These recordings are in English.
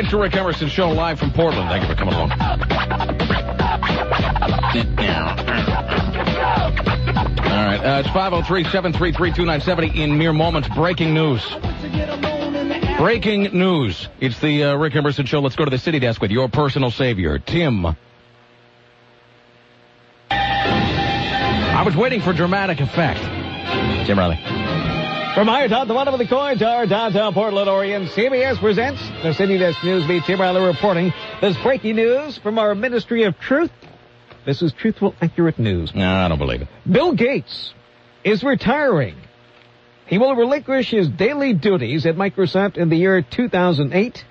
It's the Rick Emerson Show live from Portland. Thank you for coming along. All right, it's 503-733-2970 in mere moments. Breaking news. Breaking news. It's the Rick Emerson Show. Let's go to the city desk with your personal savior, Tim. I was waiting for dramatic effect. Tim Riley. From higher top to bottom of the coin tower, downtown Portland, Oregon, CBS presents the City Desk News Beat. Tim Riley reporting this breaking news from our Ministry of Truth. This is truthful, accurate news. No, I don't believe it. Bill Gates is retiring. He will relinquish his daily duties at Microsoft in the year 2008.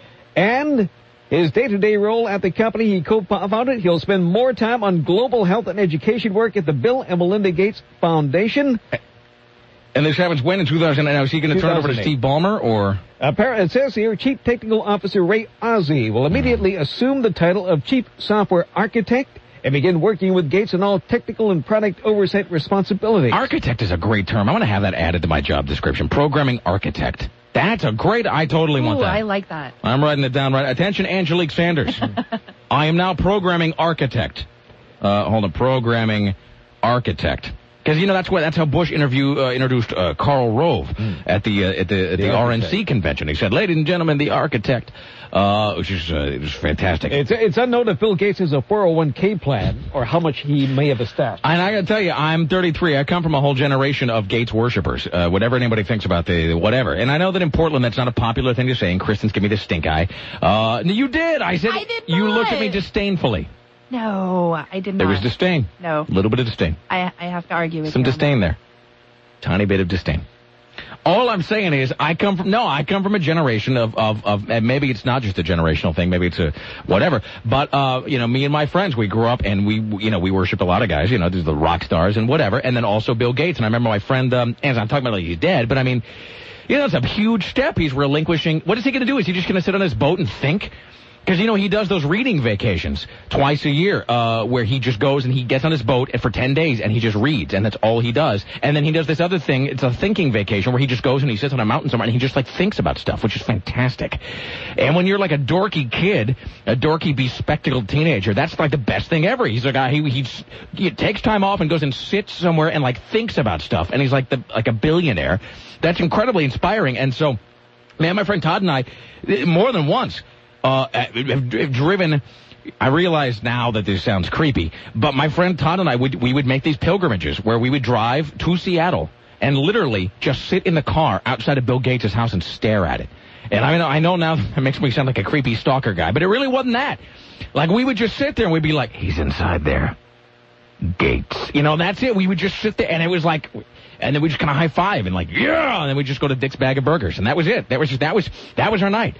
And his day-to-day role at the company he co-founded, he'll spend more time on global health and education work at the Bill and Melinda Gates Foundation. And this happens when in 2009? Is he going to turn over to Steve Ballmer, or? Apparently, it says here, Chief Technical Officer Ray Ozzie will immediately assume the title of Chief Software Architect and begin working with Gates on all technical and product oversight responsibilities. Architect is a great term. I want to have that added to my job description. Programming architect. That's a great, I totally want that. I like that. I'm writing it down right. Attention, Angelique Sanders. I am now programming architect. Programming architect. Because, you know, that's how Bush introduced Karl Rove at the RNC convention. He said, ladies and gentlemen, the architect, which is it was fantastic. It's unknown if Bill Gates has a 401k plan or how much he may have established. And I got to tell you, I'm 33. I come from a whole generation of Gates worshipers, whatever anybody thinks about the whatever. And I know that in Portland that's not a popular thing to say, and Christians give me the stink eye. You did. I said, I did you not. looked at me disdainfully. No, I did not. There was disdain. No. A little bit of disdain. I have to argue with you. Some disdain there. Tiny bit of disdain. All I'm saying is I come from a generation of and maybe it's not just a generational thing, maybe it's a whatever. But me and my friends, we grew up and we worshiped a lot of guys, there's the rock stars and whatever, and then also Bill Gates. And I remember my friend and I'm talking about like he's dead, but I mean, it's a huge step. He's relinquishing. What is he going to do? Is he just going to sit on his boat and think? Because, he does those reading vacations twice a year where he just goes and he gets on his boat for 10 days and he just reads, and that's all he does. And then he does this other thing. It's a thinking vacation where he just goes and he sits on a mountain somewhere and he just, thinks about stuff, which is fantastic. And when you're like a dorky kid, a dorky bespectacled teenager, that's like the best thing ever. He's a guy, he takes time off and goes and sits somewhere and, thinks about stuff. And he's like a billionaire. That's incredibly inspiring. And so, man, my friend Todd and I, more than once, have driven. I realize now that this sounds creepy, but my friend Todd and I we would make these pilgrimages where we would drive to Seattle and literally just sit in the car outside of Bill Gates' house and stare at it. And I know now that makes me sound like a creepy stalker guy, but it really wasn't that. We would just sit there and we'd be like, he's inside there. Gates. That's it. We would just sit there and it was like, and then we just kind of high five and yeah, and then we just go to Dick's Bag of Burgers, and that was it. That was our night.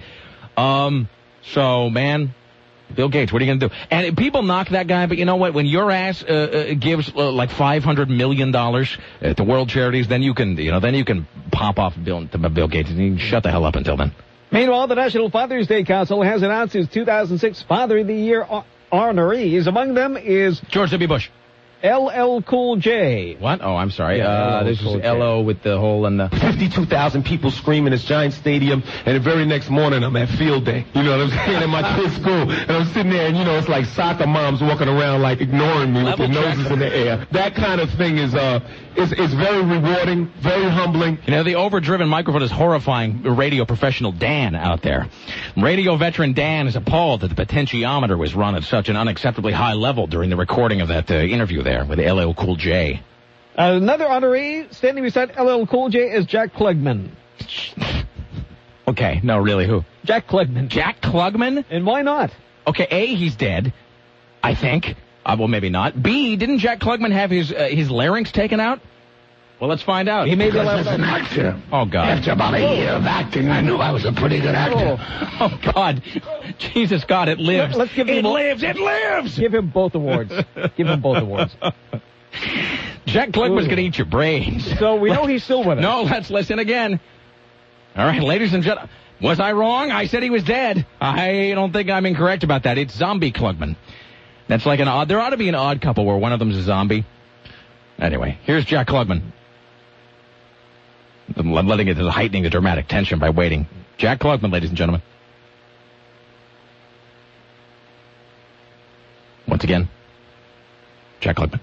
So, man, Bill Gates, what are you going to do? And people knock that guy, but you know what? When your ass gives $500 million to world charities, then you can pop off Bill Gates and you can shut the hell up until then. Meanwhile, the National Father's Day Council has announced its 2006 Father of the Year honorees. Among them is George W. Bush. LL Cool J. What? Oh, I'm sorry. This is Cool LO with the whole and the 52,000 people screaming this giant stadium, and the very next morning I'm at field day. You know what I'm saying? At my kid's school, and I'm sitting there, and it's like soccer moms walking around ignoring me with their noses in the air. That kind of thing is very rewarding, very humbling. The overdriven microphone is horrifying radio professional Dan out there. Radio veteran Dan is appalled that the potentiometer was run at such an unacceptably high level during the recording of that interview there with LL Cool J. Another honoree standing beside LL Cool J is Jack Klugman. Okay, no, really, who? Jack Klugman. Jack Klugman? And why not? Okay, A, he's dead, I think. Well, maybe not. B, didn't Jack Klugman have his larynx taken out? Well, let's find out. He may be as an actor. Oh, God. After about a year of acting, I knew I was a pretty good actor. Oh God. Jesus, God, it lives. Let's give him It lives! Give him both awards. Jack Klugman's going to eat your brains. So we know he's still with us. No, let's listen again. All right, ladies and gentlemen. Was I wrong? I said he was dead. I don't think I'm incorrect about that. It's Zombie Klugman. That's like an odd... There ought to be an odd couple where one of them's a zombie. Anyway, here's Jack Klugman. I'm heightening the dramatic tension by waiting. Jack Klugman, ladies and gentlemen. Once again, Jack Klugman.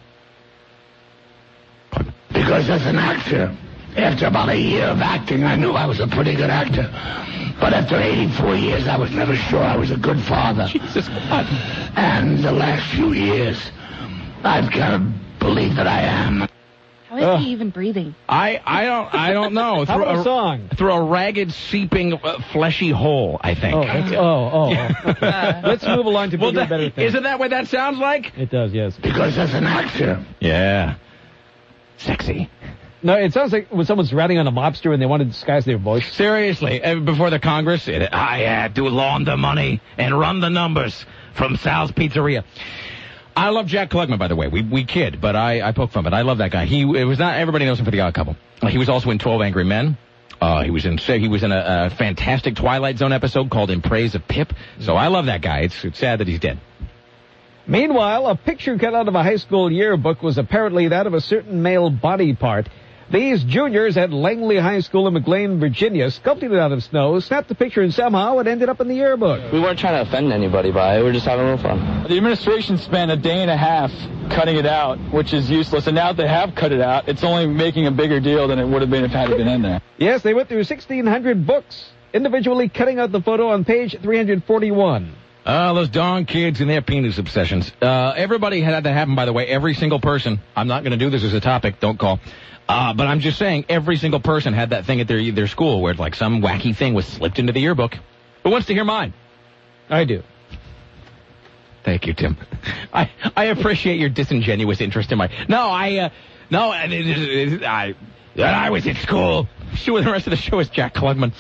Because as an actor, after about a year of acting, I knew I was a pretty good actor. But after 84 years, I was never sure I was a good father. Jesus God. And the last few years, I've kind of believed that I am. How is he even breathing? I don't know. How about a song? Through a ragged, seeping, fleshy hole, I think. Let's move along to bigger and better things. Isn't that what that sounds like? It does, yes. Because as an actor... Yeah. Sexy. No, it sounds like when someone's ratting on a mobster and they want to disguise their voice. Seriously, before the Congress, I had to launder money and run the numbers from Sal's Pizzeria. I love Jack Klugman, by the way. We kid, but I poke fun, but I love that guy. It was not everybody knows him for The Odd Couple. He was also in 12 Angry Men. He was in a fantastic Twilight Zone episode called In Praise of Pip. So I love that guy. It's sad that he's dead. Meanwhile, a picture cut out of a high school yearbook was apparently that of a certain male body part. These juniors at Langley High School in McLean, Virginia, sculpted it out of snow, snapped the picture, and somehow it ended up in the yearbook. We weren't trying to offend anybody by it. We were just having a little fun. The administration spent a day and a half cutting it out, which is useless. And now that they have cut it out, it's only making a bigger deal than it would have been if it had been in there. Yes, they went through 1,600 books, individually cutting out the photo on page 341. Those darn kids and their penis obsessions. Everybody had that happen, by the way. Every single person. I'm not going to do this as a topic. Don't call. But I'm just saying, every single person had that thing at their school where like some wacky thing was slipped into the yearbook. Who wants to hear mine? I do. Thank you, Tim. I appreciate your disingenuous interest in my... I was at school. The rest of the show is Jack Klugman.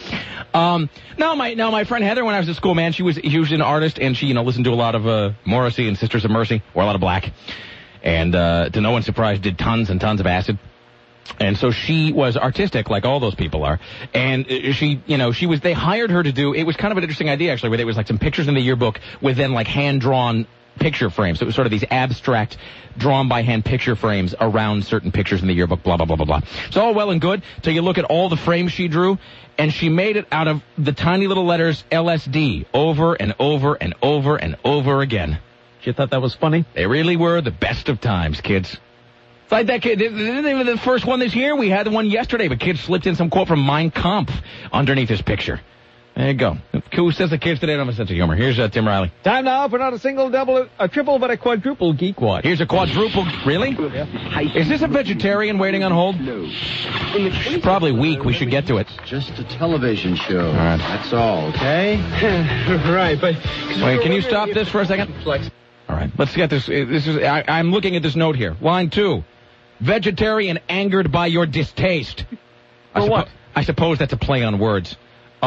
My friend Heather, when I was at school, man, she was an artist, and she, listened to a lot of Morrissey and Sisters of Mercy, or a lot of Black. And to no one's surprise, did tons and tons of acid. And so she was artistic, like all those people are. And they hired her to do, it was kind of an interesting idea, actually, where there was like some pictures in the yearbook with then like hand-drawn picture frames. So it was sort of these abstract, drawn-by-hand picture frames around certain pictures in the yearbook, blah, blah, blah, blah, blah. It's all well and good till you look at all the frames she drew, and she made it out of the tiny little letters LSD over and over and over and over again. You thought that was funny? They really were the best of times, kids. It's like that kid, the first one this year, we had the one yesterday, but kids slipped in some quote from Mein Kampf underneath this picture. There you go. Who says the kids today don't have a sense of humor? Here's Tim Riley. Time now for not a single, double, a triple, but a quadruple geek watch. Here's a quadruple. Really? Is this a vegetarian waiting on hold? No. She's probably weak. We should get to it. Just a television show. All right. That's all, okay? Right, but... Wait, can you stop this for a second? All right, let's get this. I'm looking at this note here. Line 2. Vegetarian angered by your distaste. What? I suppose that's a play on words.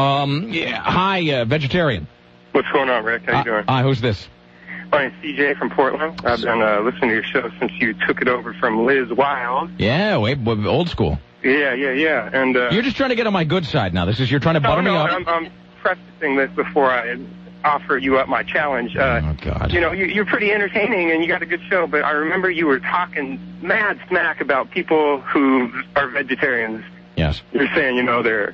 Hi, vegetarian. What's going on, Rick? How you doing? Hi, who's this? My name's CJ from Portland. I've been listening to your show since you took it over from Liz Wild. Yeah, old school. Yeah. And you're just trying to get on my good side now. You're trying to butter me up. I'm prefacing this before I offer you up my challenge. Oh, God. You're pretty entertaining and you got a good show, but I remember you were talking mad smack about people who are vegetarians. Yes. You're saying, they're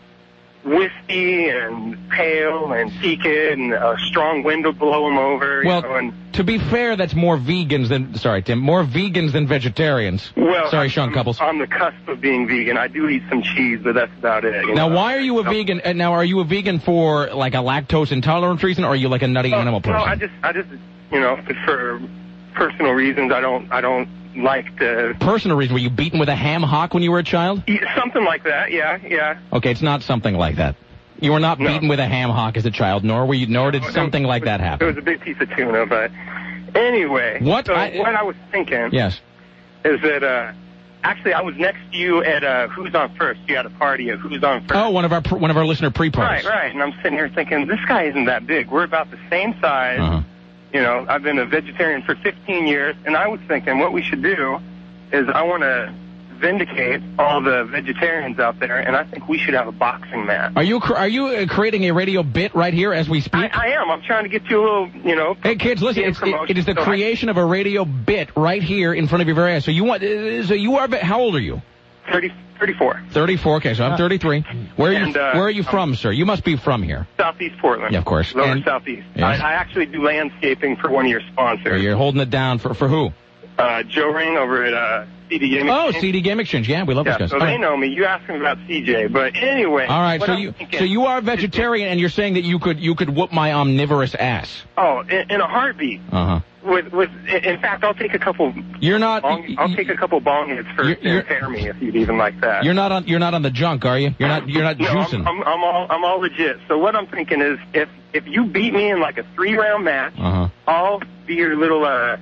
wispy and pale and peaked and a strong wind will blow them over. To be fair, that's more vegans than... Sorry, Tim. More vegans than vegetarians. Well, sorry, Sean Couples. I'm on the cusp of being vegan. I do eat some cheese, but that's about it. Now, why are you a vegan? Now, are you a vegan for, like, a lactose intolerance reason, or are you, like, a nutty animal person? No, I just for personal reasons, I don't like to... Personal reason? Were you beaten with a ham hock when you were a child? Something like that, yeah. Okay, it's not something like that. You were not beaten with a ham hock as a child, nor did something like that happen. It was a big piece of tuna, but anyway. What? What I was thinking... Yes. Is that... Actually, I was next to you at Who's On First. You had a party at Who's On First. Oh, one of our listener pre-parties. Right. And I'm sitting here thinking, this guy isn't that big. We're about the same size. Uh-huh. I've been a vegetarian for 15 years, and I was thinking what we should do is I want to vindicate all the vegetarians out there, and I think we should have a boxing match. Are you creating a radio bit right here as we speak? I am. I'm trying to get you a little, Hey, kids, listen. It is the creation of a radio bit right here in front of your very eyes. So how old are you? 34. 34. Okay, so I'm 33. Where are you from, sir? You must be from here. Southeast Portland. Yeah, of course. Lower Southeast. Yes. I actually do landscaping for one of your sponsors. You're holding it down for who? Joe Ring over at CD Game Exchange. Oh, CD Game Exchange. Yeah, we love those guys. So they know me. You asked me about CJ, but anyway. All right, so you are a vegetarian, and you're saying that you could whoop my omnivorous ass. Oh, in a heartbeat. Uh-huh. In fact, I'll take a couple. You're not. I'll take a couple bong hits first and tear me if you'd even like that. You're not on the junk, are you? You're not juicing. No, I'm all legit. So what I'm thinking is, if you beat me in like a 3-round match, I'll be your little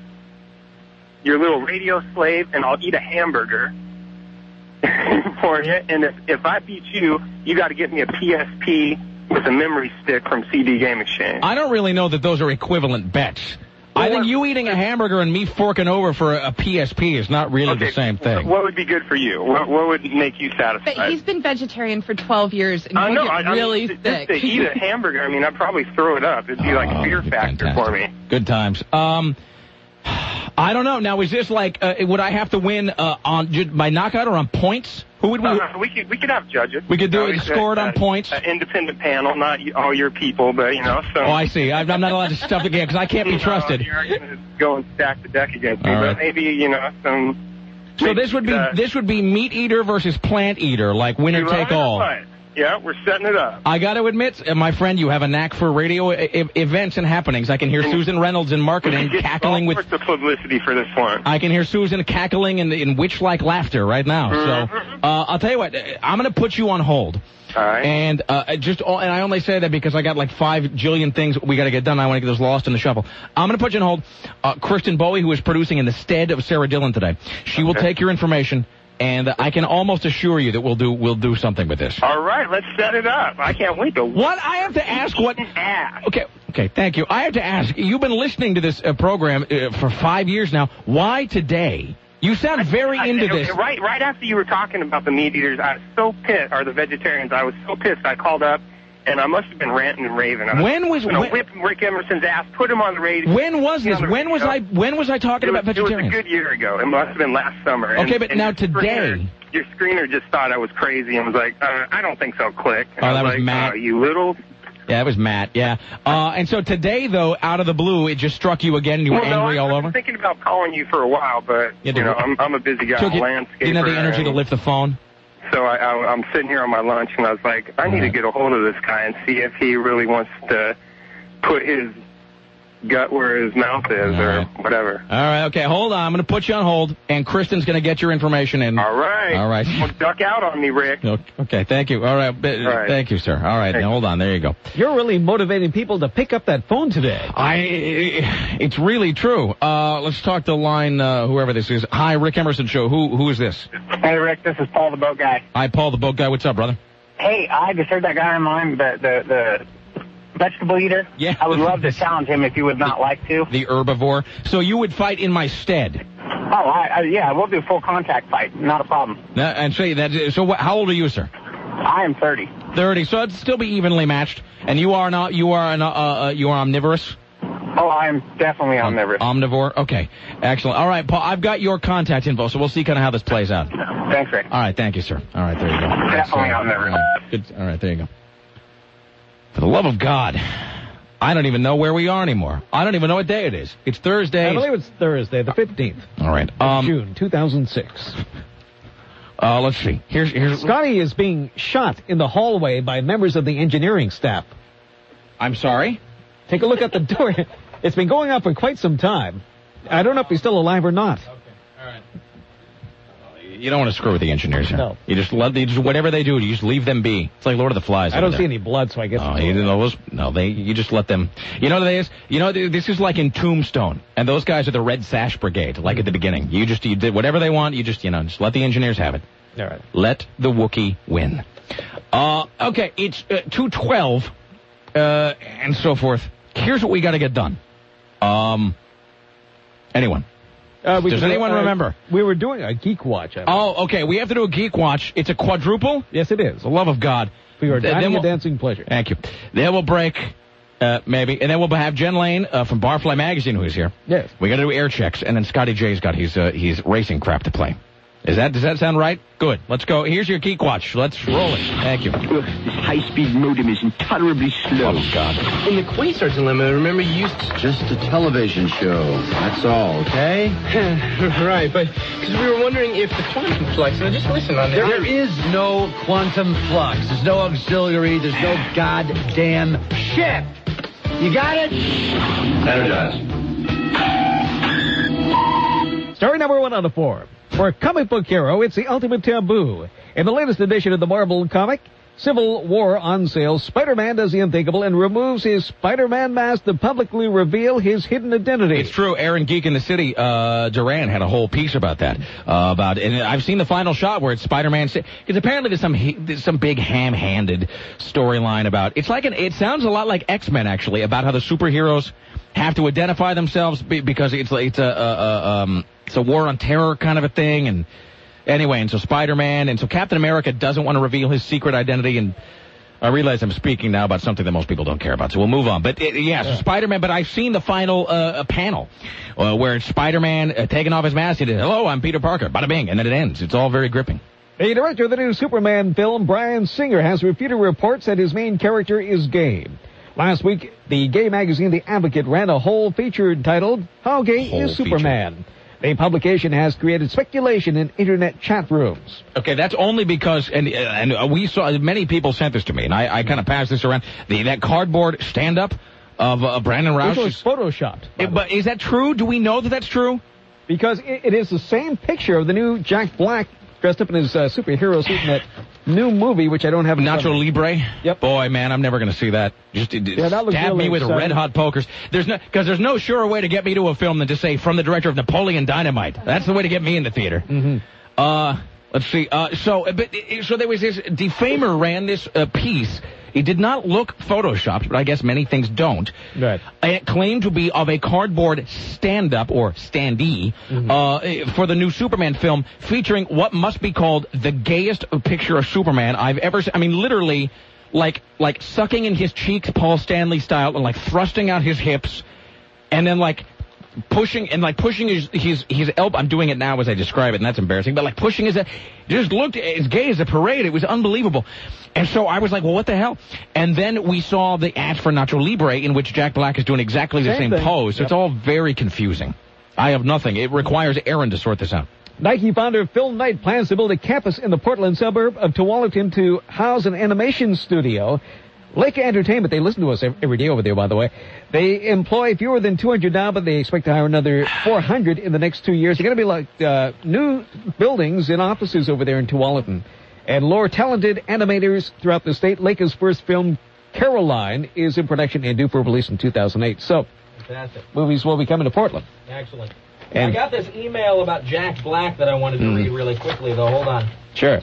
radio slave, and I'll eat a hamburger for you. And if I beat you, you got to get me a PSP with a memory stick from CD Game Exchange. I don't really know that those are equivalent bets. I think you eating a hamburger and me forking over for a PSP is not really the same thing. What would be good for you? What would make you satisfied? But he's been vegetarian for 12 years, and he'll get really sick. Just to eat a hamburger, I mean, I'd probably throw it up. It'd be like a fear factor for me. Good times. I don't know. Now, is this like, would I have to win by knockout or on points? Who would we could have judges. We could do it, score it on points. An independent panel, not all your people, but, so. Oh, I see. I'm not allowed to stuff the game because I can't be trusted. You're going to go and stack the deck against me, but maybe, some... So this would be meat eater versus plant eater, like winner take all. Right. Yeah, we're setting it up. I got to admit, my friend, you have a knack for radio events and happenings. I can hear Susan Reynolds in marketing cackling with... all sorts of publicity for this one. I can hear Susan cackling in witch-like laughter right now. So I'll tell you what, I'm going to put you on hold. All right. And and I only say that because I got like 5 jillion things we got to get done. I want to get those lost in the shuffle. I'm going to put you on hold. Kristen Bowie, who is producing in the stead of Sarah Dillon today, she will take your information. And I can almost assure you that we'll do something with this. All right, let's set it up. I can't wait to... What? I have to ask what... Okay, thank you. I have to ask, you've been listening to this program for 5 years now. Why today? You sound very into this. Right after you were talking about the meat eaters, I was so pissed, or the vegetarians, I was so pissed I called up. And I must have been ranting and raving. When was whip Rick Emerson's ass? Put him on the radio. When was this? When was I talking about vegetarians? It was a good year ago. It must have been last summer. Okay, but now today, your screener just thought I was crazy and was like, "I don't think so." Click. And that was Matt. You little. Yeah, that was Matt. Yeah. And so today, though, out of the blue, it just struck you again, and you were angry all over. I've been thinking about calling you for a while, but I'm a busy guy. Landscaper. Didn't have the energy to lift the phone. So I'm sitting here on my lunch, and I was like, I need to get a hold of this guy and see if he really wants to put his gut where his mouth is or whatever. All right, okay, hold on. I'm going to put you on hold, and Kristen's going to get your information in. All right. Well, duck out on me, Rick. Okay, thank you. All right. Thank you, sir. All right, now hold on. There you go. You're really motivating people to pick up that phone today. It's really true. Let's talk to line, whoever this is. Hi, Rick Emerson Show. Who is this? Hey, Rick, this is Paul the Boat Guy. Hi, Paul the Boat Guy. What's up, brother? Hey, I just heard that guy online, the vegetable eater. Yeah. I would love to challenge him if you would not like to. The herbivore. So you would fight in my stead? Oh, yeah, we'll do a full contact fight. Not a problem. How old are you, sir? I am 30. 30. So it'd still be evenly matched. And you are omnivorous? Oh, I am definitely omnivorous. Omnivore? Okay. Excellent. All right, Paul, I've got your contact info, so we'll see kind of how this plays out. Thanks, Rick. All right, thank you, sir. All right, there you go. Definitely omnivorous. Good. All right, there you go. For the love of God, I don't even know where we are anymore. I don't even know what day it is. It's Thursday. I believe it's Thursday, the 15th. All right. June 2006. Let's see. Here's Scotty is being shot in the hallway by members of the engineering staff. I'm sorry? Take a look at the door. It's been going on for quite some time. I don't know if he's still alive or not. Okay. All right. You don't want to screw with the engineers here. No. You just whatever they do, you just leave them be. It's like Lord of the Flies. I don't see any blood, so I guess. You just let them. You know what it is? This is like in Tombstone, and those guys are the Red Sash Brigade, like at the beginning. You did whatever they want. You just let the engineers have it. All right. Let the Wookiee win. Okay, it's 2:12, and so forth. Here's what we got to get done. Anyone? Does anyone remember? We were doing a Geek Watch. Okay. We have to do a Geek Watch. It's a quadruple? Yes, it is. The love of God. For your dining and dancing pleasure. Thank you. Then we'll break, maybe, and then we'll have Jen Lane from Barfly Magazine, who's here. Yes. We got to do air checks, and then Scotty J's got his racing crap to play. Does that sound right? Good. Let's go. Here's your Geek Watch. Let's roll it. Thank you. This high-speed modem is intolerably slow. Oh, God. In the Quasar dilemma, remember you used to... Just a television show. That's all, okay? Right, but because we were wondering if the quantum flux... Now, just listen on there. There is no quantum flux. There's no auxiliary. There's no goddamn shit. You got it? Energize. Story number 1 out of 4. For a comic book hero, it's the ultimate taboo. In the latest edition of the Marvel comic, Civil War on sale, Spider-Man does the unthinkable and removes his Spider-Man mask to publicly reveal his hidden identity. It's true. Aaron Geek in the City, Duran had a whole piece about that. And I've seen the final shot where it's Spider-Man. Because apparently there's some big ham-handed storyline about. It sounds a lot like X-Men actually, about how the superheroes have to identify themselves because it's a war on terror kind of a thing. And anyway, and so Spider-Man, and so Captain America doesn't want to reveal his secret identity, and I realize I'm speaking now about something that most people don't care about, so we'll move on. But, so Spider-Man, but I've seen the final panel where it's Spider-Man taking off his mask. He did, hello, I'm Peter Parker, bada bing, and then it ends. It's all very gripping. The director of the new Superman film, Bryan Singer, has refuted reports that his main character is gay. Last week, the gay magazine The Advocate ran a whole feature entitled, How Gay is Superman? The publication has created speculation in internet chat rooms. Okay, that's only because, and we saw, many people sent this to me, and I kind of passed this around, that cardboard stand-up of Brandon Roush. Which was photoshopped. But is that true? Do we know that that's true? Because it is the same picture of the new Jack Black dressed up in his superhero suit in that new movie, which I don't have. Nacho Libre? Yep. Boy, man, I'm never going to see that. Just that looks stab really me with exciting. red-hot pokers. There's no surer way to get me to a film than to say, from the director of Napoleon Dynamite. That's the way to get me in the theater. Mm-hmm. Let's see. So there was this defamer ran this piece. It did not look photoshopped, but I guess many things don't. Right. It claimed to be of a cardboard stand-up, or standee, for the new Superman film, featuring what must be called the gayest picture of Superman I've ever seen. I mean, literally, like sucking in his cheeks, Paul Stanley style, and like thrusting out his hips, and then pushing his elbow. I'm doing it now as I describe it, and that's embarrassing. But pushing just looked as gay as a parade. It was unbelievable. And so I was like, well, what the hell? And then we saw the ad for Nacho Libre, in which Jack Black is doing exactly the same pose. So it's all very confusing. I have nothing. It requires Aaron to sort this out. Nike founder Phil Knight plans to build a campus in the Portland suburb of Tualatin to house an animation studio. Leica Entertainment, they listen to us every day over there, by the way. They employ fewer than 200 now, but they expect to hire another 400 in the next 2 years. They're going to be new buildings and offices over there in Tualatin. And lure talented animators throughout the state. Leica's first film, Caroline, is in production and due for release in 2008. So, fantastic. Movies will be coming to Portland. Excellent. And I got this email about Jack Black that I wanted to read really quickly, though. Hold on. Sure.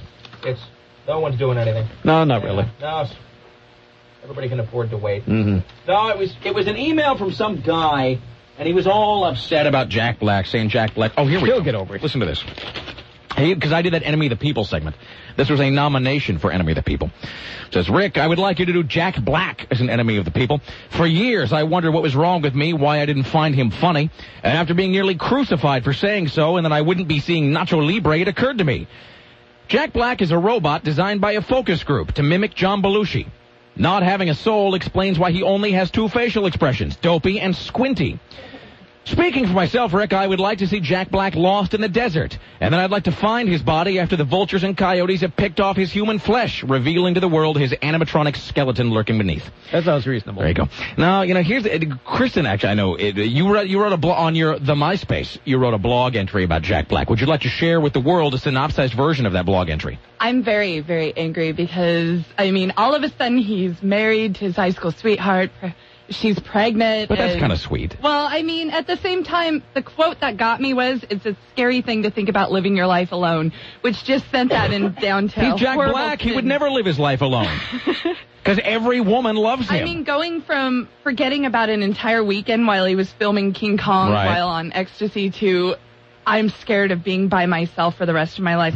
No one's doing anything. No, not really. No, everybody can afford to wait. Mm-hmm. No, it was an email from some guy, and he was all upset about Jack Black, saying Jack Black. Oh, here we go. He'll get over it. Listen to this. Hey, because I did that Enemy of the People segment. This was a nomination for Enemy of the People. It says, Rick, I would like you to do Jack Black as an Enemy of the People. For years, I wondered what was wrong with me, why I didn't find him funny. And after being nearly crucified for saying so, and that I wouldn't be seeing Nacho Libre, it occurred to me. Jack Black is a robot designed by a focus group to mimic John Belushi. Not having a soul explains why he only has 2 facial expressions, dopey and squinty. Speaking for myself, Rick, I would like to see Jack Black lost in the desert, and then I'd like to find his body after the vultures and coyotes have picked off his human flesh, revealing to the world his animatronic skeleton lurking beneath. That sounds reasonable. There you go. Now, here's Kristen, actually, I know, you wrote a blog on the MySpace. You wrote a blog entry about Jack Black. Would you like to share with the world a synopsized version of that blog entry? I'm very, very angry because, all of a sudden he's married to his high school sweetheart. She's pregnant. But that's kind of sweet. Well, at the same time, the quote that got me was, it's a scary thing to think about living your life alone, which just sent that in down to He's Jack Black. He would never live his life alone. Because every woman loves him. Going from forgetting about an entire weekend while he was filming King Kong while on ecstasy to I'm scared of being by myself for the rest of my life.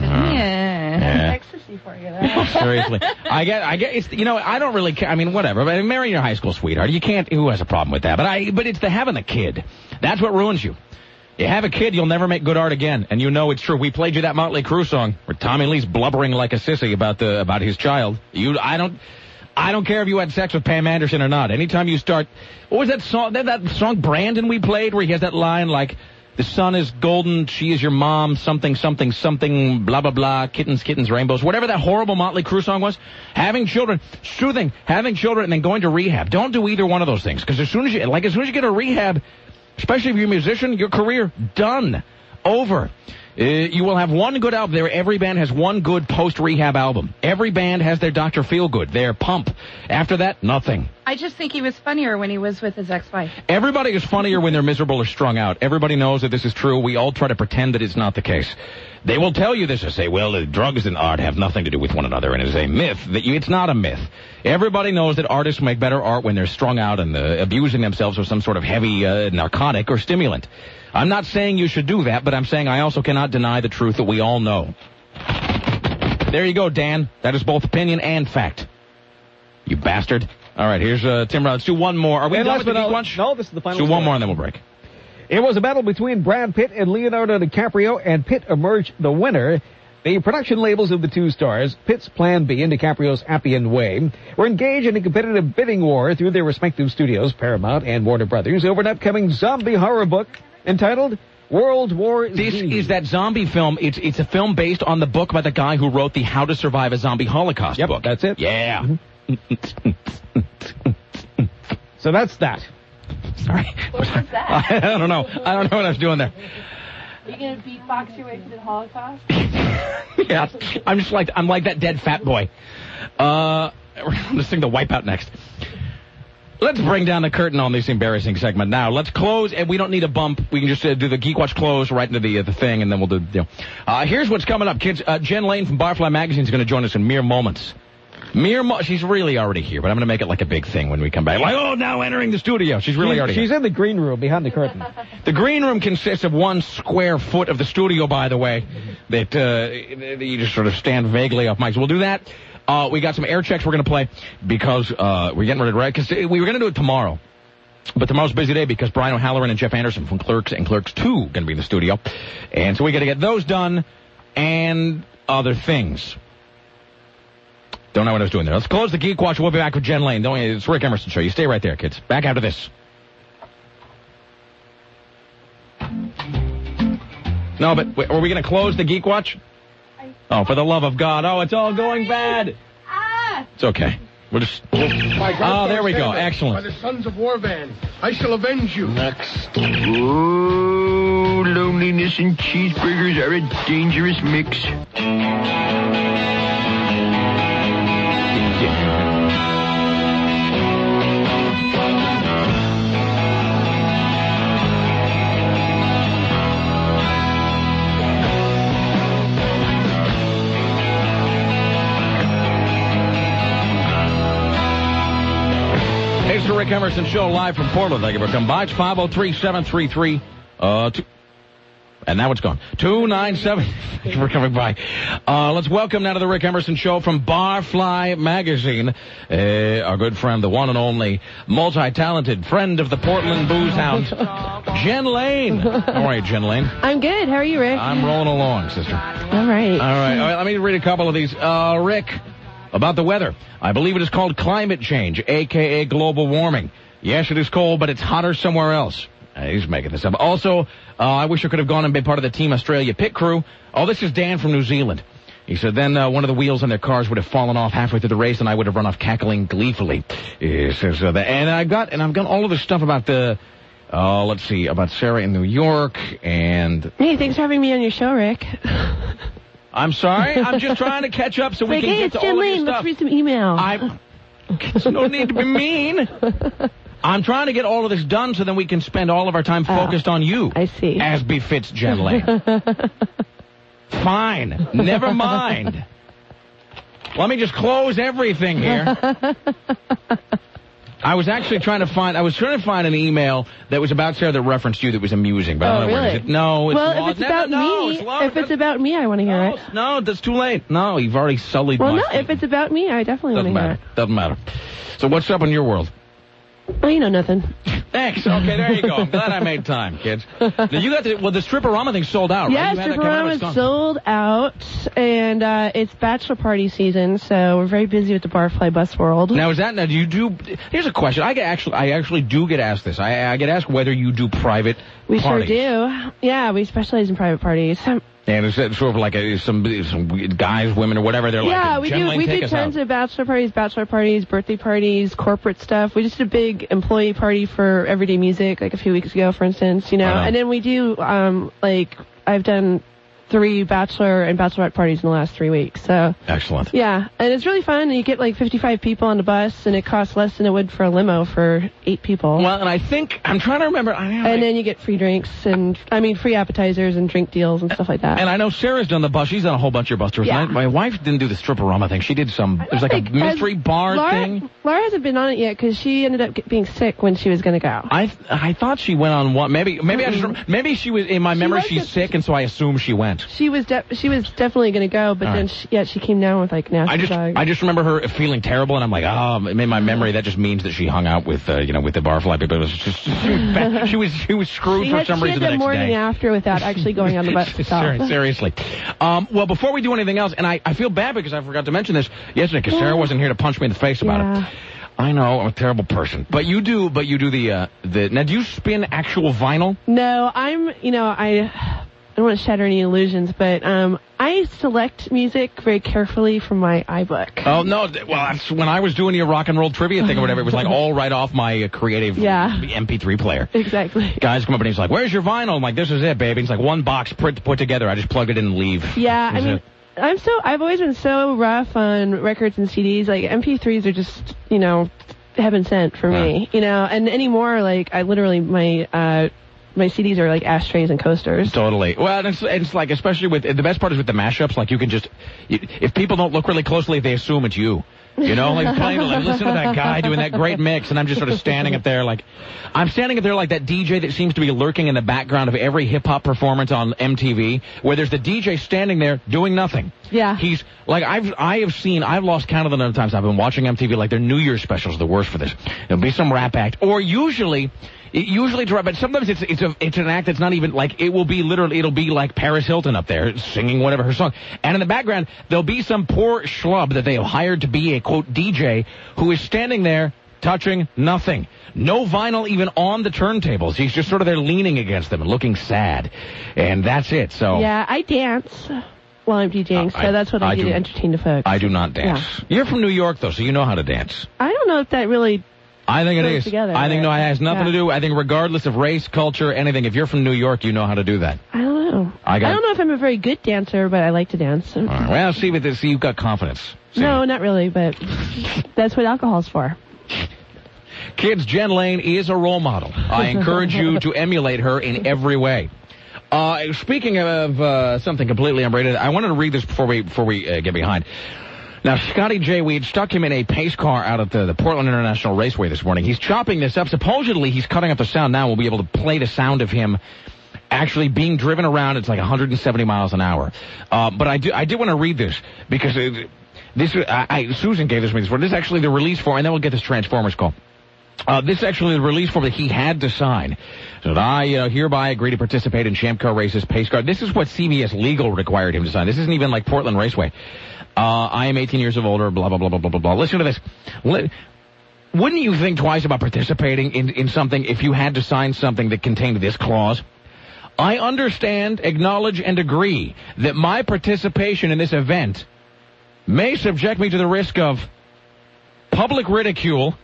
Ecstasy for you. Seriously. I get it's, I don't really care. Whatever. But marrying your high school sweetheart, who has a problem with that? But it's the having the kid. That's what ruins you. You have a kid, you'll never make good art again. And you know it's true. We played you that Motley Crue song where Tommy Lee's blubbering like a sissy about his child. I don't care if you had sex with Pam Anderson or not. Anytime you start, what was that song? That song Brandon we played where he has that line like, the sun is golden, she is your mom, something, something, something, blah, blah, blah, kittens, kittens, rainbows, whatever that horrible Motley Crue song was. Having children, soothing, having children and then going to rehab. Don't do either one of those things. Because as soon as you get a rehab, especially if you're a musician, your career, done, over. You will have one good album there. Every band has one good post-rehab album. Every band has their Dr. Feelgood, their Pump. After that, nothing. I just think he was funnier when he was with his ex-wife. Everybody is funnier when they're miserable or strung out. Everybody knows that this is true. We all try to pretend that it's not the case. They will tell you this and say, well, drugs and art have nothing to do with one another, and it is a myth. It's not a myth. Everybody knows that artists make better art when they're strung out and abusing themselves with some sort of heavy narcotic or stimulant. I'm not saying you should do that, but I'm saying I also cannot deny the truth that we all know. There you go, Dan. That is both opinion and fact. You bastard. All right, here's Tim Rod. Let's do one more. Are we done with the Geek Watch? No, this is the final. Let's do one more and then we'll break. It was a battle between Brad Pitt and Leonardo DiCaprio, and Pitt emerged the winner. The production labels of the two stars, Pitt's Plan B and DiCaprio's Happy End Way, were engaged in a competitive bidding war through their respective studios, Paramount and Warner Brothers, over an upcoming zombie horror book entitled World War Z. This is that zombie film. It's a film based on the book by the guy who wrote the How to Survive a Zombie Holocaust book. That's it. Yeah. So that's that. Sorry. What was that? I don't know. I don't know what I was doing there. Are you going to beatbox your way through the Holocaust? Yeah. I'm like that dead fat boy. We're going to sing the Wipeout next. Let's bring down the curtain on this embarrassing segment now. Let's close, and we don't need a bump. We can just do the Geek Watch close right into the thing, and then we'll do. Here's what's coming up, kids. Jen Lane from Barfly Magazine is going to join us in mere moments. She's really already here, but I'm going to make it like a big thing when we come back. Like, oh, now entering the studio. She's really already here. She's in the green room behind the curtain. The green room consists of 1 square foot of the studio, by the way, that you just sort of stand vaguely off mic. So we'll do that. We got some air checks we're going to play because we're getting ready to write. Because we were going to do it tomorrow. But tomorrow's a busy day because Brian O'Halloran and Jeff Anderson from Clerks and Clerks 2 going to be in the studio. And so we got to get those done and other things. Don't know what I was doing there. Let's close the Geek Watch. We'll be back with Jen Lane. It's Rick Emerson Show. You stay right there, kids. Back after this. No, but are we going to close the Geek Watch? Oh, for the love of God. Oh, it's all going bad. It's okay. We'll just... Oh, there we go. Excellent. By the Sons of Warvan, I shall avenge you. Next. Oh, loneliness and cheeseburgers are a dangerous mix. It's the Rick Emerson Show live from Portland. Thank you for coming by. It's 503-733. And now it's gone. 297. Thank you for coming by. Let's welcome now to the Rick Emerson Show from Barfly Magazine, our good friend, the one and only multi-talented friend of the Portland Booze Hound, Jen Lane. How are you, Jen Lane? I'm good. How are you, Rick? I'm rolling along, sister. All right. All right. Let me read a couple of these. Rick, about the weather. I believe it is called climate change, a.k.a. global warming. Yes, it is cold, but it's hotter somewhere else. He's making this up. Also, I wish I could have gone and been part of the Team Australia pit crew. Oh, this is Dan from New Zealand. He said, then one of the wheels on their cars would have fallen off halfway through the race, and I would have run off cackling gleefully. He says that. And I've got all of this stuff about let's see, about Sarah in New York, and... Hey, thanks for having me on your show, Rick. I'm sorry. I'm just trying to catch up so we can get to all of your stuff. Let's read some email. There's no need to be mean. I'm trying to get all of this done so then we can spend all of our time focused on you. I see. As befits Jen Lane. Fine. Never mind. Let me just close everything here. I was actually trying to find an email that was about Sarah that referenced you that was amusing. But I don't know where it is. No, it's well, if it's about me, I want to hear it. No, that's too late. No, you've already sullied my statement. If it's about me, I definitely want to hear it. Doesn't matter. So what's up in your world? Well, nothing. Thanks. Okay, there you go. I'm glad I made time, kids. Now, you got the Strip-A-Rama thing sold out, right? Yeah, You had that come out, it's Strip-A-Rama gone. sold out, and it's bachelor party season, so we're very busy with the Barfly Bus World. Now, do you do... Here's a question. I actually do get asked this. I get asked whether you do private We parties. sure do. Yeah, we specialize in private parties. And it's sort of like some guys, women, or whatever. They're Yeah, like, we do tons of bachelor parties, birthday parties, corporate stuff. We just did a big employee party for Everyday Music, like a few weeks ago, for instance, you know. And then we do, I've done 3 bachelor and bachelorette parties in the last 3 weeks, so. Excellent. Yeah, and it's really fun, and you get like 55 people on the bus, and it costs less than it would for a limo for 8 people. Well, and I'm trying to remember. And then you get free drinks, and, free appetizers and drink deals and stuff like that. And I know Sarah's done the bus. She's done a whole bunch of bus tours. Yeah. My wife didn't do the Strip-A-Rama thing. She did it was like a mystery bar thing. Laura hasn't been on it yet, because she ended up being sick when she was going to go. I thought she went on one. Maybe maybe she was, in my memory, she's sick, and so I assume she went. She was definitely going to go, but then she came down with like nasty dog. I just remember her feeling terrible, and I'm like, in my memory, that just means that she hung out with with the Barfly people. It was just she was screwed for some reason the next day. She had the morning after without actually going on the bus. Seriously. Well, before we do anything else, and I feel bad because I forgot to mention this yesterday because Sarah wasn't here to punch me in the face about it. I know, I'm a terrible person. But you do the now do you spin actual vinyl? No, I don't want to shatter any illusions, but I select music very carefully from my iBook. Oh, no. Well, that's when I was doing your rock and roll trivia thing or whatever. It was like all right off my creative MP3 player. Exactly. Guys come up and he's like, where's your vinyl? I'm like, this is it, baby. It's like one box put together. I just plugged it in and leave. Yeah, I've always been so rough on records and CDs. Like, MP3s are just, heaven sent for me, and anymore, like, I literally, my CDs are like ashtrays and coasters. Totally. Well, it's like, especially with, the best part is with the mashups, like you can just, if people don't look really closely, they assume it's you. Like listen to that guy doing that great mix, and I'm just sort of standing up there like that DJ that seems to be lurking in the background of every hip-hop performance on MTV, where there's the DJ standing there doing nothing. Yeah. He's, like, I've lost count of the number of times I've been watching MTV, like their New Year's specials are the worst for this. It'll be some rap act, or usually but sometimes it's an act that's not even, like, it'll be like Paris Hilton up there singing whatever her song. And in the background, there'll be some poor schlub that they have hired to be a, quote, DJ who is standing there touching nothing. No vinyl even on the turntables. He's just sort of there leaning against them and looking sad. And that's it, so. Yeah, I dance while I'm DJing, so that's what I do to entertain the folks. I do not dance. Yeah. You're from New York, though, so you know how to dance. I don't know if that really... I think it is. Together, I think, no, it has nothing to do. I think regardless of race, culture, anything, if you're from New York, you know how to do that. I don't know. I don't know if I'm a very good dancer, but I like to dance. All right. Well, see, you've got confidence. No, not really, but that's what alcohol's for. Kids, Jen Lane is a role model. I encourage you to emulate her in every way. Speaking of something completely unrelated, I wanted to read this before we get behind. Now, Scotty J. Weed stuck him in a pace car out at the Portland International Raceway this morning. He's chopping this up. Supposedly, he's cutting up the sound now. We'll be able to play the sound of him actually being driven around. It's like 170 miles an hour. But I did want to read this because Susan gave this to me this morning. This is actually the release form, and then we'll get this Transformers call. This is actually the release form that he had to sign. So I hereby agree to participate in Champ Car Races pace car. This is what CBS Legal required him to sign. This isn't even like Portland Raceway. I am 18 years of older, blah, blah, blah, blah, blah, blah, blah. Listen to this. Wouldn't you think twice about participating in something if you had to sign something that contained this clause? I understand, acknowledge, and agree that my participation in this event may subject me to the risk of public ridicule,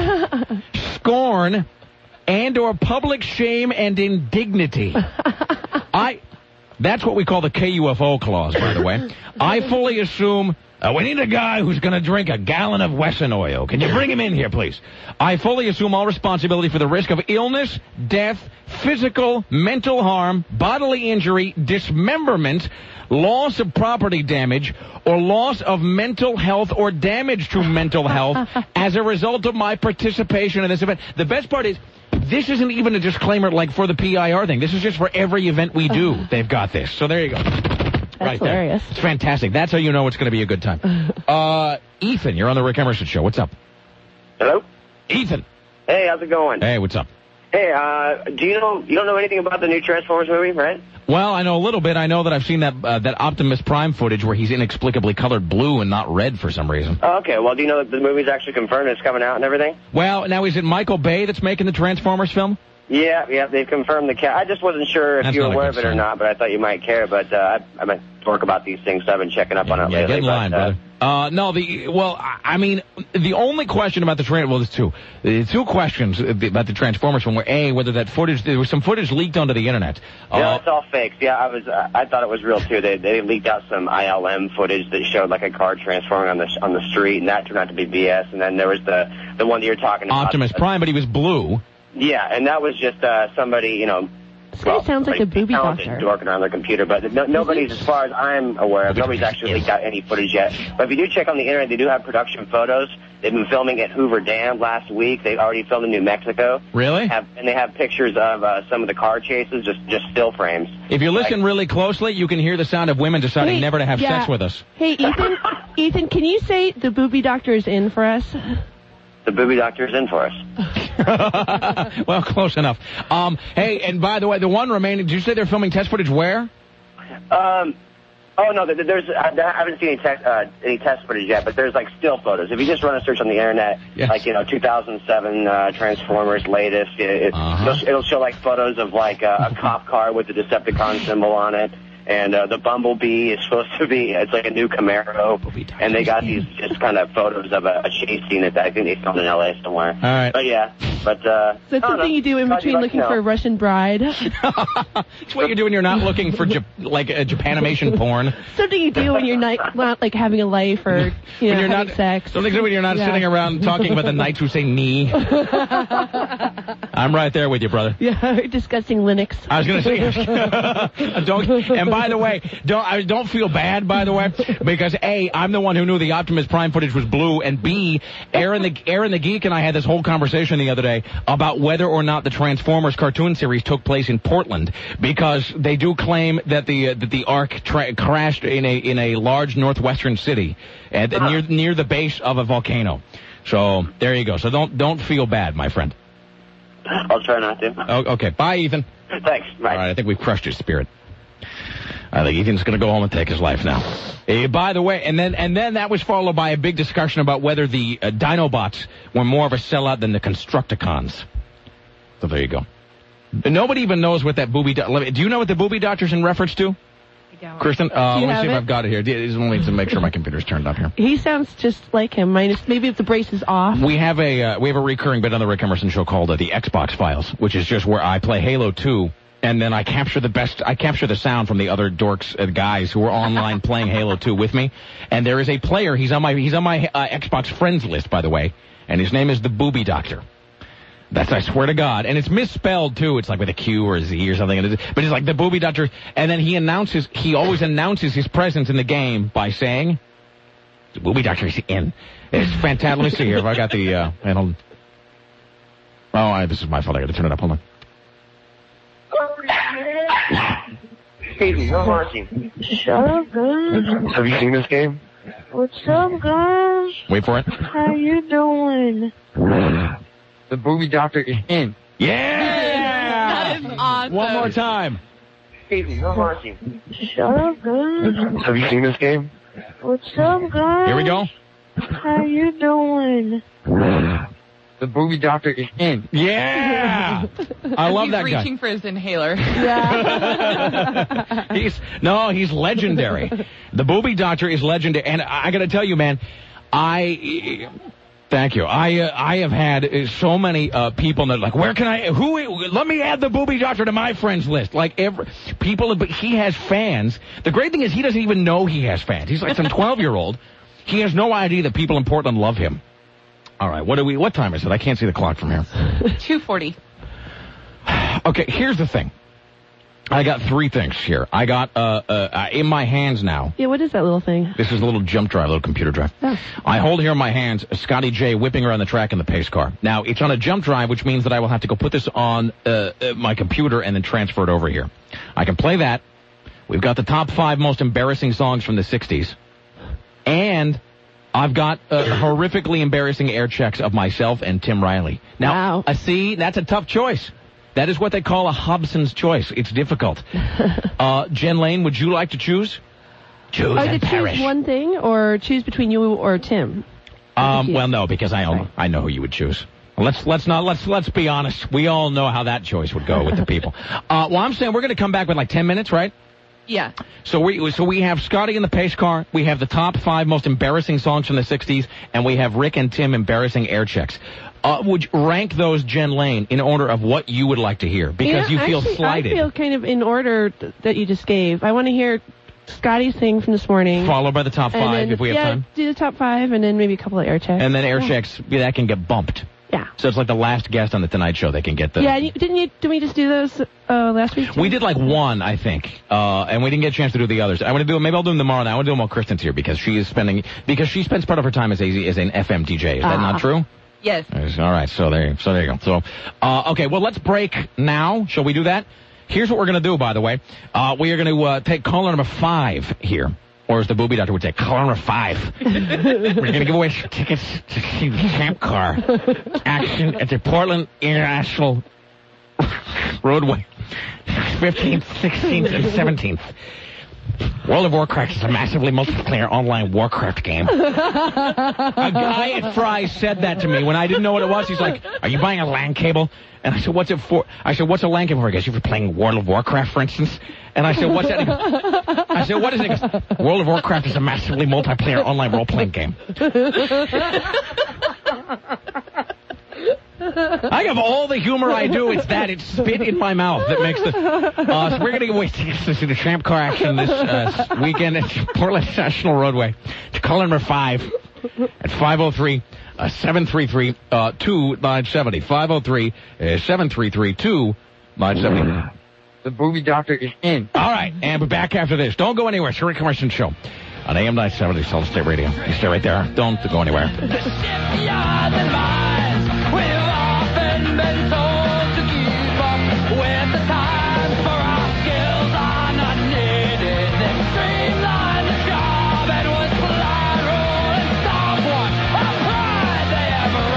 scorn, and or public shame and indignity. That's what we call the KUFO clause, by the way. I fully assume we need a guy who's going to drink a gallon of Wesson oil. Can you bring him in here, please? I fully assume all responsibility for the risk of illness, death, physical, mental harm, bodily injury, dismemberment, loss of property damage, or loss of mental health or damage to mental health as a result of my participation in this event. The best part is, this isn't even a disclaimer like for the PIR thing. This is just for every event we do. They've got this. So there you go. That's hilarious. It's fantastic. That's how you know it's going to be a good time. Ethan, you're on the Rick Emerson Show. What's up? Hello? Ethan. Hey, how's it going? Hey, what's up? Hey, you don't know anything about the new Transformers movie, right? Well, I know a little bit. I know that I've seen that Optimus Prime footage where he's inexplicably colored blue and not red for some reason. Oh, okay, well, do you know that the movie's actually confirmed it's coming out and everything? Well, now is it Michael Bay that's making the Transformers film? Yeah, they've confirmed the cast. I just wasn't sure if you were aware of it or not, but I thought you might care. But I'm at work about these things, so I've been checking up on it lately. Get in line, brother. The only question about there's two. The two questions about the Transformers film were, A, whether that footage, there was some footage leaked onto the internet. No, it's all fakes. Yeah, I thought it was real, too. They leaked out some ILM footage that showed, like, a car transforming on the street, and that turned out to be BS. And then there was the one that you're talking about. Optimus Prime, but he was blue. Yeah, and that was just somebody, This guy sounds like a booby doctor. Working on their computer, but nobody's, as far as I'm aware of, nobody's actually leaked out any footage yet. But if you do check on the internet, they do have production photos. They've been filming at Hoover Dam last week. They already filmed in New Mexico. Really? And they have pictures of some of the car chases, just still frames. If you listen really closely, you can hear the sound of women deciding never to have sex with us. Hey, Ethan, can you say the booby doctor is in for us? The booby doctor is in for us. Well, close enough. Hey, and by the way, the one remaining, did you say they're filming test footage where? Oh, no, I haven't seen any test footage yet, but there's, like, still photos. If you just run a search on the internet, 2007 Transformers latest, it'll show, like, photos of, like, a cop car with the Decepticon symbol on it. And the Bumblebee is supposed to be, it's like a new Camaro. And they got these just kind of photos of a chase scene that I think they filmed in L.A. somewhere. All right. But yeah, So it's something you do in between looking for a Russian bride. It's what you do when you're not looking for, like, a Japanimation porn. Something you do when you're not like, having a life or, having sex. Something when you're not sitting around talking about the knights who say knee. I'm right there with you, brother. Yeah, discussing Linux. I was going to say, and by the way, don't feel bad, by the way, because A, I'm the one who knew the Optimus Prime footage was blue, and B, Aaron the Geek and I had this whole conversation the other day about whether or not the Transformers cartoon series took place in Portland, because they do claim that the Ark crashed in a large northwestern city near the base of a volcano. So there you go. So don't feel bad, my friend. I'll try not to. Oh, okay. Bye, Ethan. Thanks. Bye. All right. I think we've crushed his spirit. I think Ethan's going to go home and take his life now. By the way, and then that was followed by a big discussion about whether the Dinobots were more of a sellout than the Constructicons. So there you go. Nobody even knows what that booby... Do you know what the booby doctor's in reference to? I don't. Kristen, let me see if I've got it here. I just need to make sure my computer's turned up here. He sounds just like him, minus maybe if the brace is off. We have a recurring bit on the Rick Emerson Show called the Xbox Files, which is just where I play Halo 2, and then I capture the sound from the other dorks, guys who are online playing Halo 2 with me. And there is a player, he's on my Xbox friends list, by the way, and his name is the Booby Doctor. That's, I swear to God. And it's misspelled, too. It's like with a Q or a Z or something. But it's like the Booby Doctor. And then he always announces his presence in the game by saying, the Booby Doctor is in. It's fantastic. Let me see here if I got the, this is my fault. I got to turn it up. Hold on. Hey, how are you? Shut up, guys. Have you seen this game? What's up, guys? Wait for it. How you doing? The Booby Doctor is in. Yeah! That is awesome. One more time. Hey, how are you? Shut up, guys. Have you seen this game? What's up, guys? Here we go. How you doing? The Booby Doctor is in. Yeah! I love that guy. He's reaching for his inhaler. Yeah. He's legendary. The Booby Doctor is legendary. And I got to tell you, man, thank you. I have had so many people that are like, let me add the Booby Doctor to my friends list. Like but he has fans. The great thing is he doesn't even know he has fans. He's like some 12-year-old. He has no idea that people in Portland love him. All right, what time is it? I can't see the clock from here. 2:40. Okay, here's the thing. I got three things here. I got in my hands now. Yeah, what is that little thing? This is a little jump drive, a little computer drive. Oh. I hold here in my hands Scotty J whipping around the track in the pace car. Now, it's on a jump drive, which means that I will have to go put this on my computer and then transfer it over here. I can play that. We've got the top 5 most embarrassing songs from the 60s. And I've got horrifically embarrassing air checks of myself and Tim Riley. Now, wow. See, that's a tough choice. That is what they call a Hobson's choice. It's difficult. Jen Lane, would you like to choose? Choose and perish. Choose one thing, or choose between you or Tim? Well, no, because I know who you would choose. Let's be honest. We all know how that choice would go with the people. Well, I'm saying we're going to come back with like 10 minutes, right? Yeah. So we have Scotty in the pace car. We have the top 5 most embarrassing songs from the 60s, and we have Rick and Tim embarrassing air checks. Would you rank those, Jen Lane, in order of what you would like to hear? Because you feel slighted. I feel kind of in order that you just gave. I want to hear Scotty's thing from this morning. Followed by the top 5 if we have time. Do the top 5 and then maybe a couple of air checks. And then air checks, that can get bumped. Yeah. So it's like the last guest on the Tonight Show. They can get the... Yeah, didn't we just do those last week too? We did like one, I think, and we didn't get a chance to do the others. I want to do them. Maybe I'll do them tomorrow night. I want to do them while Kristen's here because she spends part of her time as an FM DJ. Is that not true? Yes. All right. So there you go. So, okay. Well, let's break now. Shall we do that? Here's what we're going to do, by the way. We are going to take caller number 5 here. Or as the booby doctor would say, caller number 5. We're going to give away tickets to see the Champ Car action at the Portland International Roadway, 15th, 16th, and 17th. World of Warcraft is a massively multiplayer online Warcraft game. A guy at Fry's said that to me when I didn't know what it was. He's like, "Are you buying a LAN cable?" And I said, "What's it for?" I said, "What's a LAN cable for?" He goes, "If you're playing World of Warcraft, for instance." And I said, "What's that?" I said, "What is it?" He goes, "World of Warcraft is a massively multiplayer online role-playing game." I have all the humor I do. It's spit in my mouth that makes the... so we're going to give away tickets to see the Champ Car action this weekend at Portland National Roadway. To caller number 5 at 503-733-2970. 503-733-2970. The booby doctor is in. All right, and we're back after this. Don't go anywhere. It's the Rick Emerson Show on AM 970 Solid State Radio. You stay right there. Don't go anywhere. Been told to keep up with the times, for our skills are not needed. Then streamline the job and was collateral and somewhat a pride they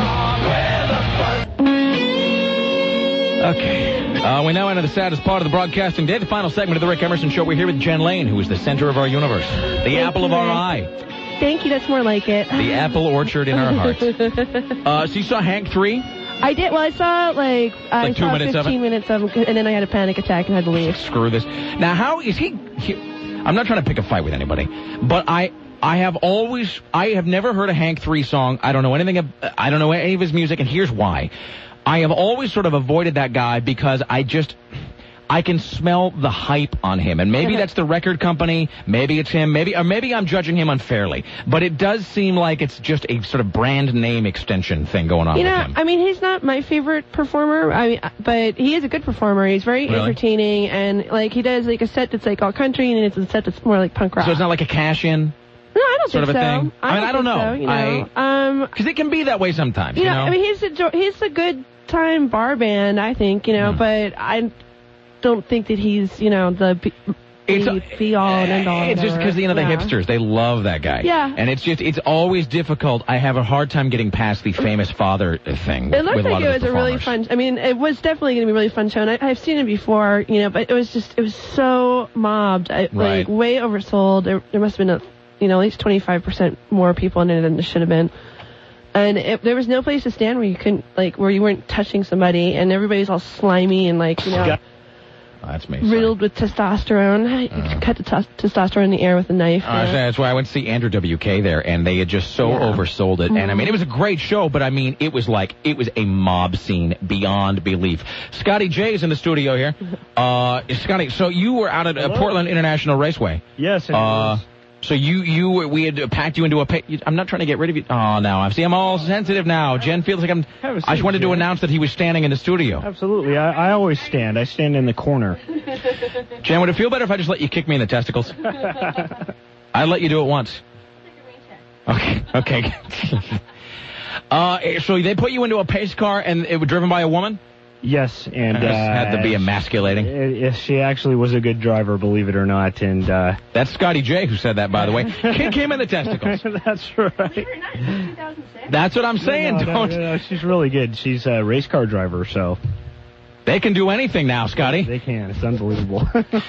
ever wrong with a Okay. We now enter the saddest part of the broadcasting day, the final segment of the Rick Emerson Show. We're here with Jen Lane, who is the center of our universe, the apple of our eye. Thank you. That's more like it. The apple orchard in our hearts. So you saw Hank 3? I did. Well, I saw like 2 minutes 15 minutes of him, and then I had a panic attack and had to leave. Screw this. Now, how is he I'm not trying to pick a fight with anybody, but I have never heard a Hank 3 song. I don't know any of his music, and here's why. I have always sort of avoided that guy because I can smell the hype on him, and maybe that's the record company, maybe it's him, maybe I'm judging him unfairly, but it does seem like it's just a sort of brand name extension thing going on with him. I mean, he's not my favorite performer, but he is a good performer. He's very entertaining, and like he does like a set that's like all country, and it's a set that's more like punk rock. So it's not like a cash-in? No, I don't sort think of a so. thing. I don't know. Because it can be that way sometimes. You know? I mean, he's a good time bar band, I think. But I don't think that he's the be all and end all. It's just because the hipsters, they love that guy. Yeah. And it's always difficult. I have a hard time getting past the famous father thing. It looked like it was a really fun. I mean, it was definitely going to be a really fun show. And I've seen it before, but it was so mobbed, like way oversold. There must have been at least 25% more people in it than there should have been. And there was no place to stand where you couldn't, where you weren't touching somebody, and everybody's all slimy and that's me. Riddled with testosterone. You could cut the testosterone in the air with a knife. That's why I went to see Andrew WK there, and they had just oversold it. And I mean, it was a great show, but I mean, it was a mob scene beyond belief. Scotty J is in the studio here. Scotty, so you were out at Portland International Raceway. Yes, it was. So we had packed you into I'm not trying to get rid of you. Oh, no. I'm all sensitive now. Jen feels like I just wanted to announce that he was standing in the studio. Absolutely. I always stand. I stand in the corner. Jen, would it feel better if I just let you kick me in the testicles? I'd let you do it once. Okay. So they put you into a pace car and it was driven by a woman? Yes, and had to be emasculating. She actually was a good driver, believe it or not, and that's Scotty J who said that, by the way. Kick him in the testicles. That's right. That's what I'm saying. No, she's really good. She's a race car driver, so. They can do anything now, Scotty. They can. It's unbelievable.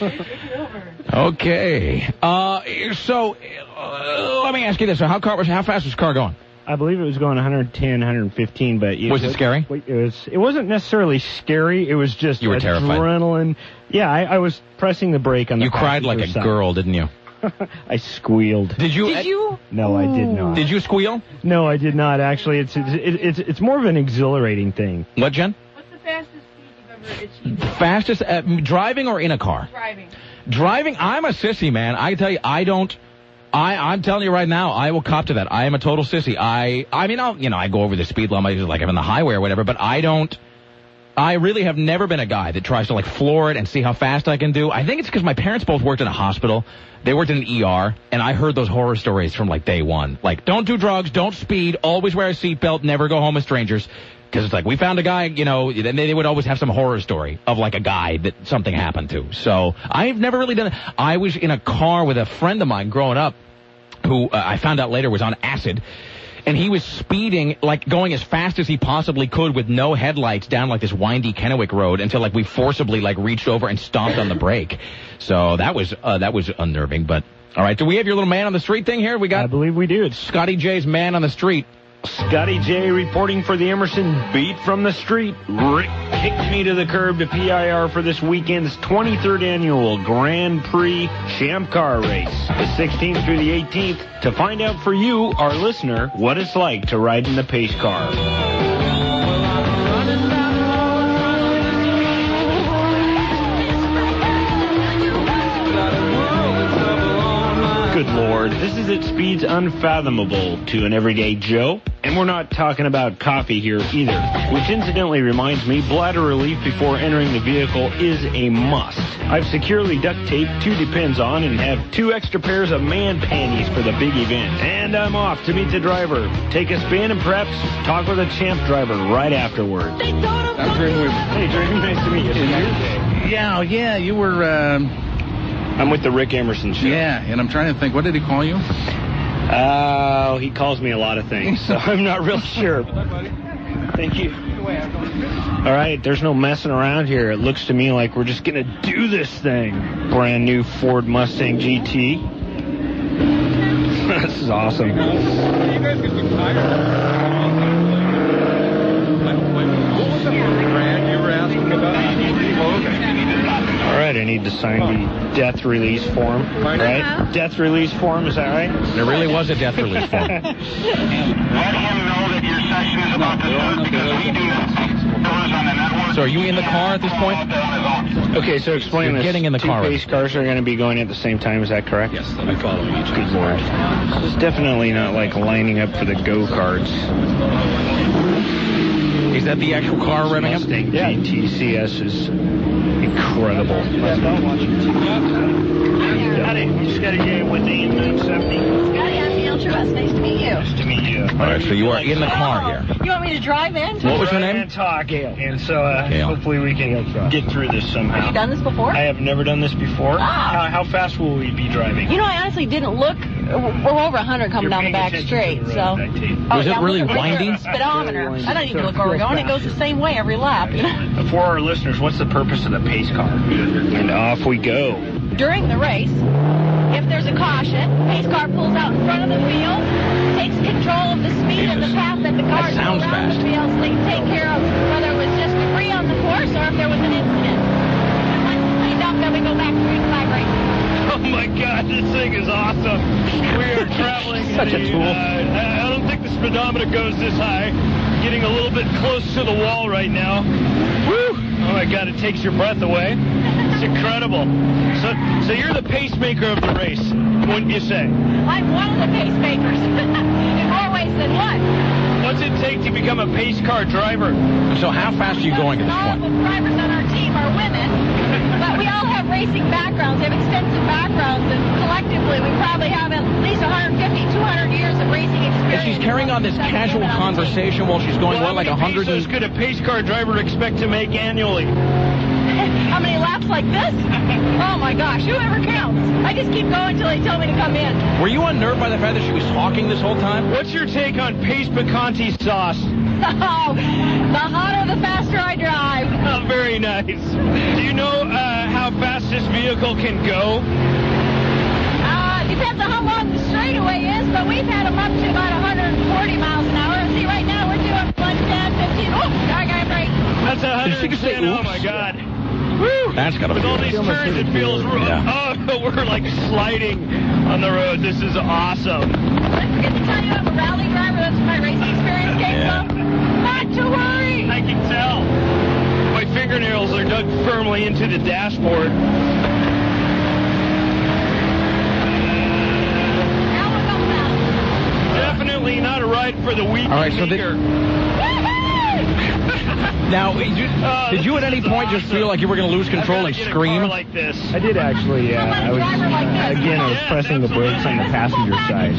Okay. So let me ask you this. So how fast was the car going? I believe it was going 110, 115, but... Was it scary? It wasn't necessarily scary. It was just you were adrenaline. Terrified. Yeah, I was pressing the brake on the You cried like a girl, didn't you? I squealed. Did you? No, I did not. Did you squeal? No, I did not, actually. It's more of an exhilarating thing. What, Jen? What's the fastest speed you've ever achieved? Fastest, driving or in a car? Driving, I'm a sissy, man. I can tell you, I'm telling you right now, I will cop to that. I am a total sissy. I mean, I go over the speed limit, like I'm on the highway or whatever, but I really have never been a guy that tries to, like, floor it and see how fast I can do. I think it's because my parents both worked in a hospital. They worked in an ER, and I heard those horror stories from, like, day one. Like, don't do drugs, don't speed, always wear a seatbelt, never go home with strangers. Because it's like, we found a guy, then they would always have some horror story of, like, a guy that something happened to. So I've never really done it. I was in a car with a friend of mine growing up who I found out later was on acid. And he was speeding, like, going as fast as he possibly could with no headlights down, like, this windy Kennewick Road until, like, we forcibly, like, reached over and stomped on the brake. So that was unnerving. But, all right, do we have your little man on the street thing here? I believe we do. It's Scotty J's man on the street. Scotty J reporting for the Emerson Beat from the Street. Rick kicked me to the curb to PIR for this weekend's 23rd annual Grand Prix Champ Car Race, the 16th through the 18th, to find out for you, our listener, what it's like to ride in the pace car. Good Lord, this is at speeds unfathomable to an everyday Joe. And we're not talking about coffee here either, which incidentally reminds me, bladder relief before entering the vehicle is a must. I've securely duct taped 2 Depends on and have 2 extra pairs of man panties for the big event. And I'm off to meet the driver, take a spin, and perhaps talk with a champ driver right afterwards. I'm Drew Weaver. Hey, Drew, nice to meet you. Yeah, you were... I'm with the Rick Emerson Show. Yeah, and I'm trying to think, what did he call you? He calls me a lot of things, so I'm not real sure. Thank you. All right, there's no messing around here. It looks to me like we're just going to do this thing. Brand new Ford Mustang GT. This is awesome. You guys get tired. You were asking about. All right, I need to sign the death release form, right? Death release form, is that right? There really was a death release form. Let him know that your session is about to start because we do that. So are you in the car at this point? Okay, so explain this. Getting in the car. 2 pace cars are going to be going at the same time, is that correct? Yes, they'll be following each other. Good Lord. It's definitely not like lining up for the go-karts. Is that the actual car revving up? Mustang GTCS is incredible. Scotty J with the 70. Scotty, I'm Neil Trevus. Nice to meet you. Nice to meet you. All right, so you are in the car here. You want me to drive in? What was your name? And talk, Gail. And so hopefully we can get through this somehow. Have you done this before? I have never done this before. Ah. How fast will we be driving? You know, I honestly didn't look. We're over 100 coming down the back straight, so. Was it really windy? Speedometer. I don't need to look where we're going. It goes the same way every lap, you know. For our listeners, what's the purpose of the pace car? And off we go. During the race, if there's a caution, pace car pulls out in front of the field, takes control of the speed and the path that the cars go around the field, so they can take care of whether it was just debris on the course or if there was an incident. And once it's cleaned up, then we go back to green flag racing. Oh my God, this thing is awesome. We are traveling. Such a tool. I don't think the speedometer goes this high. Getting a little bit close to the wall right now. Woo! Oh my God, it takes your breath away. It's incredible. So you're the pacemaker of the race, wouldn't you say? I'm one of the pacemakers. In more ways than one. What's it take to become a pace car driver? So how fast are you going at this All point? of the drivers on our team are women, but we all have racing backgrounds. We have extensive backgrounds, and collectively we probably have at least 150, 200 years of racing experience. And she's carrying on this casual conversation while she's going, like 100? How many pesos could a pace car driver expect to make annually? A many laps like this? Oh my gosh, whoever counts. I just keep going until they tell me to come in. Were you unnerved by the fact that she was talking this whole time? What's your take on Pace Picante sauce? Oh, the hotter, the faster I drive. Oh, very nice. Do you know how fast this vehicle can go? Depends on how long the straightaway is, but we've had them up to about 140 miles an hour. See, right now we're doing 110, 15. Oh, I got a break. That's 110. Oh, my God. Woo! That's got to be With all these turns, it feels yeah. Oh, we're like sliding on the road. This is awesome. Let's forget to tell you I'm a rally driver. That's where my racing experience came from. Not to worry. I can tell. My fingernails are dug firmly into the dashboard. Definitely not a ride for the weak. All right, so now, did you at any point just feel like you were going to lose control and scream? Like this. I did actually. I was pressing the brakes on the passenger side.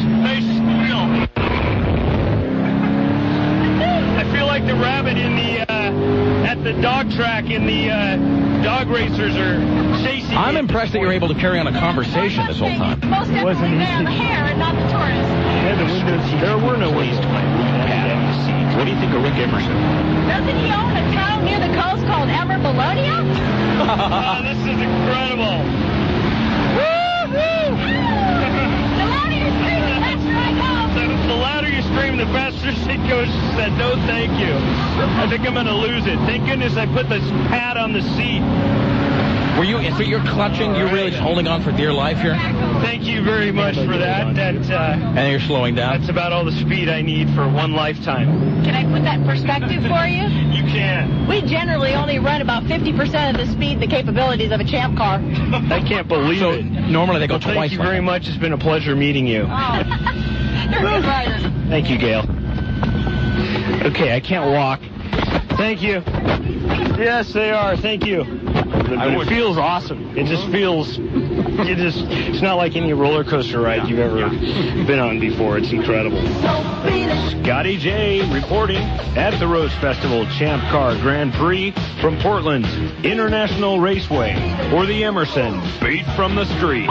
I feel like the rabbit in the at the dog track in the dog racers are chasing. I'm impressed that you're able to carry on a conversation this whole time. Most definitely man, the hair and not the tourist. Yeah, the windows. There were no windows. What do you think of Rick Emerson? Doesn't he own a town near the coast called Emer Bologna? This is incredible. Woo-hoo! The louder you scream, the faster I go. The louder you scream, the faster it goes. She said, no, thank you. I think I'm going to lose it. Thank goodness I put this pad on the seat. Were you? So you're clutching? You're really just holding on for dear life here? Thank you very much for that. And you're slowing down? That's about all the speed I need for one lifetime. Can I put that in perspective for you? You can. We generally only run about 50% of the speed and the capabilities of a champ car. I can't believe it. Normally they go twice. Thank you very much. It's been a pleasure meeting you. Oh. You're a good rider. Thank you, Gail. Okay, I can't walk. Thank you. Yes, they are. Thank you. It feels awesome. It just feels, it's not like any roller coaster ride you've ever been on before. It's incredible. Scotty J reporting at the Rose Festival Champ Car Grand Prix from Portland's International Raceway, or the Emerson, beat from the street.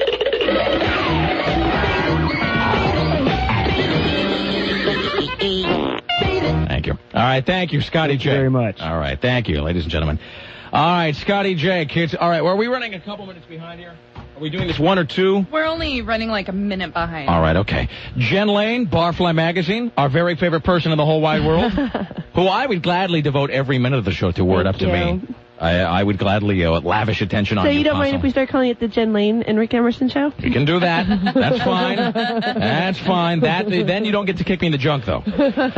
Thank you. All right, thank you, Scotty J. Thank you very much. All right, thank you, ladies and gentlemen. All right, Scotty J, kids. All right, well, are we running a couple minutes behind here? Are we doing this 1 or 2? We're only running like a minute behind. All right, okay. Jen Lane, Barfly Magazine, our very favorite person in the whole wide world, who I would gladly devote every minute of the show to. Word up to me. I would gladly lavish attention on you. So you don't mind if we start calling it the Jen Lane and Rick Emerson show? You can do that. That's fine. That's fine. Then you don't get to kick me in the junk, though.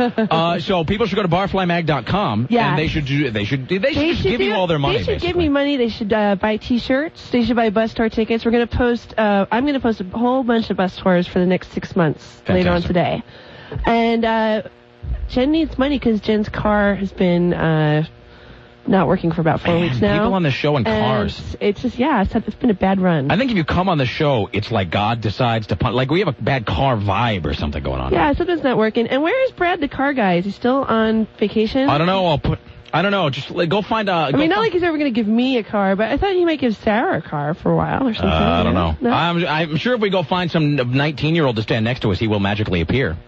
So people should go to barflymag.com. Yeah. And they should just give you all their money. They should give me money. They should buy T-shirts. They should buy bus tour tickets. We're going to post. I'm going to post a whole bunch of bus tours for the next 6 months later on today. And Jen needs money because Jen's car has been not working for about 4 weeks now. People on the show in cars. It's just, it's been a bad run. I think if you come on the show, it's like God decides to like we have a bad car vibe or something going on. Yeah, something's not working. And where is Brad the car guy? Is he still on vacation? I don't know. I don't know. Just go find a... not like he's ever going to give me a car, but I thought he might give Sarah a car for a while or something. I don't know. No? I'm sure if we go find some 19-year-old to stand next to us, he will magically appear.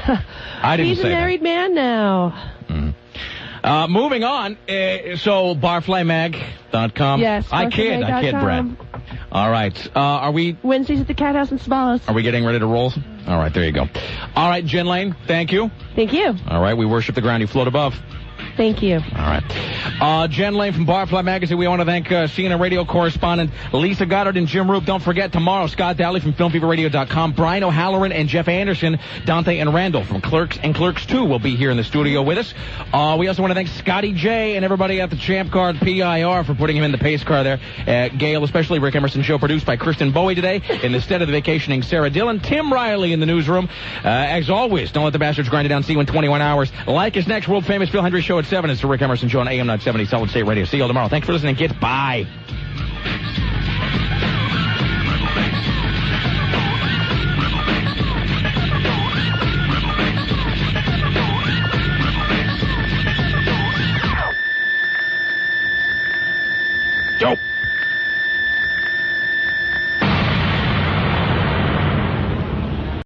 I didn't say that. He's a married man now. Mm. Moving on, so barflymag.com. Yes, I kid, Brad. All right, are we... Wednesdays at the Cat House in Smalls. Are we getting ready to roll? All right, there you go. All right, Jen Lane, thank you. Thank you. All right, we worship the ground you float above. Thank you. All right. Jen Lane from Barfly Magazine. We want to thank CNN radio correspondent Lisa Goddard and Jim Roop. Don't forget, tomorrow, Scott Dowley from FilmFeverRadio.com, Brian O'Halloran and Jeff Anderson, Dante and Randall from Clerks and Clerks 2 will be here in the studio with us. We also want to thank Scotty J and everybody at the Champ Car PIR for putting him in the pace car there. Gail, especially Rick Emerson Show, produced by Kristen Bowie today in the stead of the vacationing Sarah Dillon. Tim Riley in the newsroom. As always, don't let the bastards grind it down. See you in 21 hours. Like us next, world famous Phil Hendry Show at 7. It's the Rick Emerson Show on AM 970 Solid State Radio. See you all tomorrow. Thanks for listening, kids. Bye.